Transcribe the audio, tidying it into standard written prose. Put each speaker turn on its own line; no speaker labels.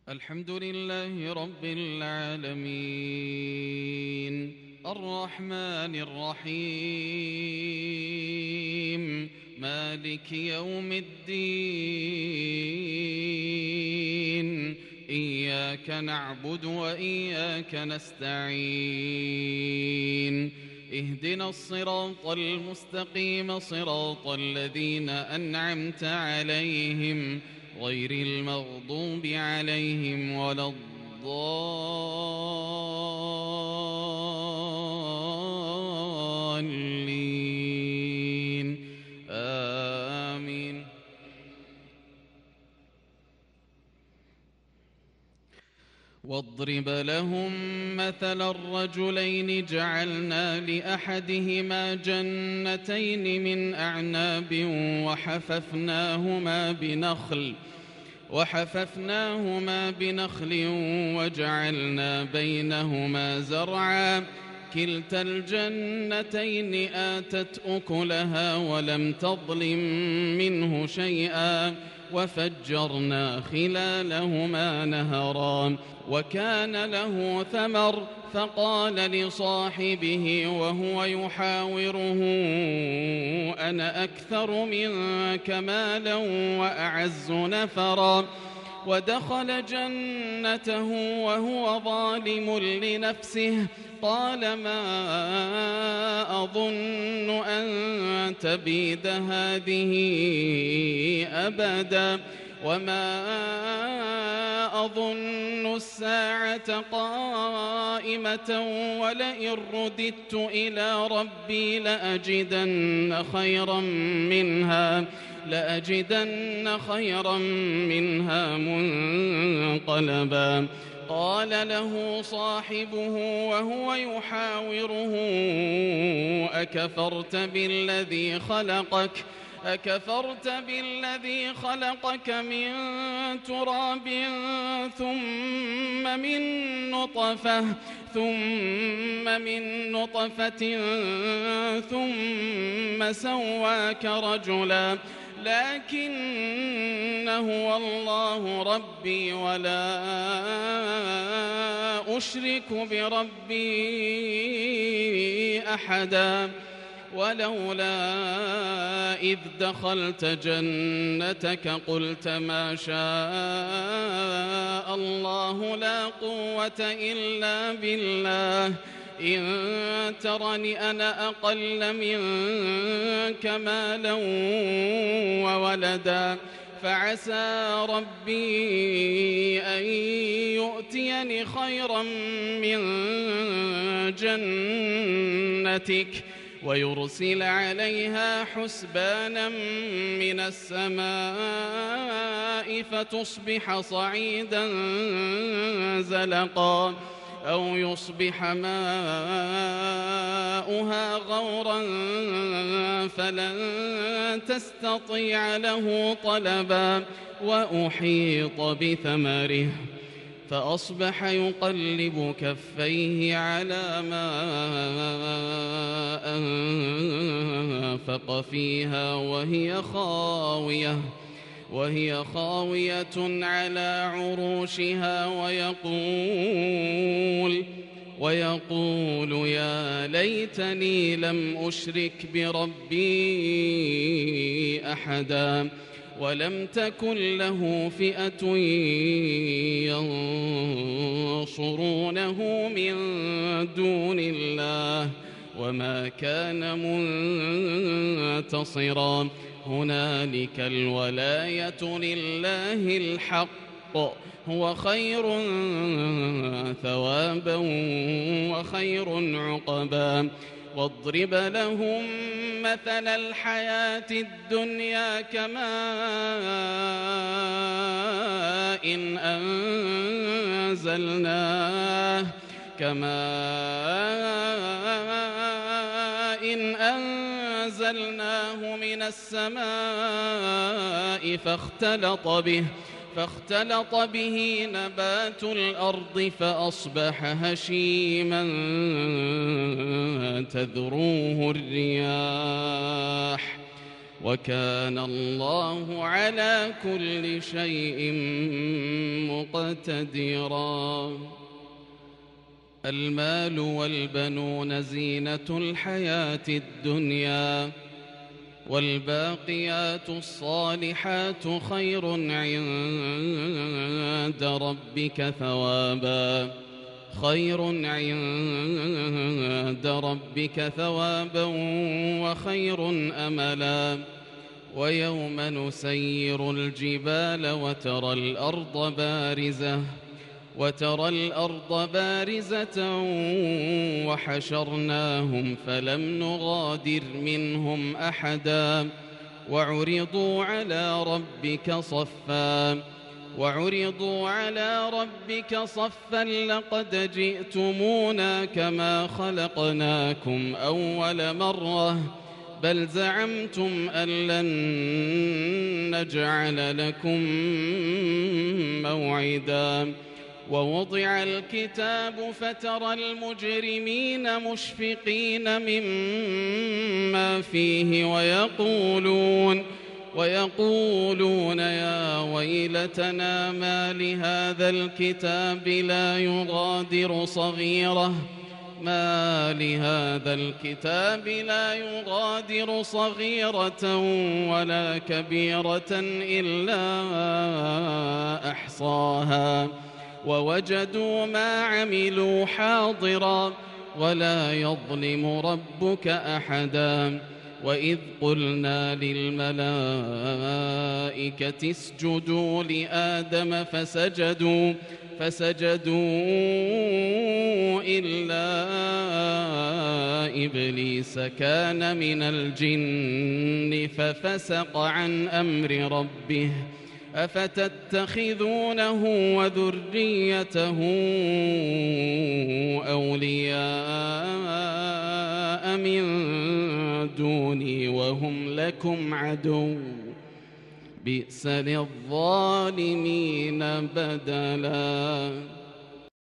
الحمد لله رب العالمين الرحمن الرحيم مالك يوم الدين إياك نعبد وإياك نستعين اهدنا الصراط المستقيم صراط الذين أنعمت عليهم غير المغضوب عليهم ولا الضالين آمين. واضرب لهم مثل الرجلين جعلنا لأحدهما جنتين من أعناب وحففناهما بنخل وجعلنا بينهما زرعا كلتا الجنتين آتت أكلها ولم تظلم منه شيئا وفجرنا خلالهما نهرا وكان له ثمر فقال لصاحبه وهو يحاوره أنا أكثر منك مالا وأعز نفرا ودخل جنته وهو ظالم لنفسه قال ما أظن أن تبيد هذه أبدا وما أظن الساعة قائمة ولئن رددت إلى ربي لأجدن خيرا منها منقلبا قال له صاحبه وهو يحاوره أكفرت بالذي خلقك من تراب ثم من نطفة ثم سواك رجلا لكن هو الله ربي ولا أشرك بربي أحدا ولولا إذ دخلت جنتك قلت ما شاء الله لا قوة إلا بالله إن ترني أنا أقل منك مالا وولدا فعسى ربي أن يؤتيني خيرا من جنتك ويرسل عليها حسبانا من السماء فتصبح صعيدا زلقا أو يصبح ماؤها غورا فلن تستطيع له طلبا وأحيط بثمره فأصبح يقلب كفيه على ما أنفق فيها وهي خاوية على عروشها ويقول يا ليتني لم أشرك بربي أحدا ولم تكن له فئة ينصرونه من دون الله وما كان منتصرا هنالك الولاية لله الحق هو خير ثوابا وخير عقبا واضرب لهم مثل الحياة الدنيا كماء أنزلناه من السماء فاختلط به نبات الأرض فأصبح هشيما تذروه الرياح وكان الله على كل شيء مقتدرا. المال والبنون زينة الحياة الدنيا، والباقيات الصالحات خير عند ربك ثوابا، وخير أملا. ويوم نسير الجبال وترى الأرض بارزة وحشرناهم فلم نغادر منهم أحدا، وعرضوا على ربك صفا لقد جئتمونا كما خلقناكم أول مرة، بل زعمتم أن لن نجعل لكم موعدا. ووضع الكتاب فترى المجرمين مشفقين مما فيه ويقولون يا ويلتنا ما لهذا الكتاب لا يغادر صغيرة ولا كبيرة إلا أحصاها، ووجدوا ما عملوا حاضرا ولا يظلم ربك أحدا. وإذ قلنا للملائكة اسجدوا لآدم فسجدوا إلا إبليس كان من الجن ففسق عن أمر ربه، أفتتخذونه وذريته أولياء من دوني وهم لكم عدو، بئس للظالمين بدلا.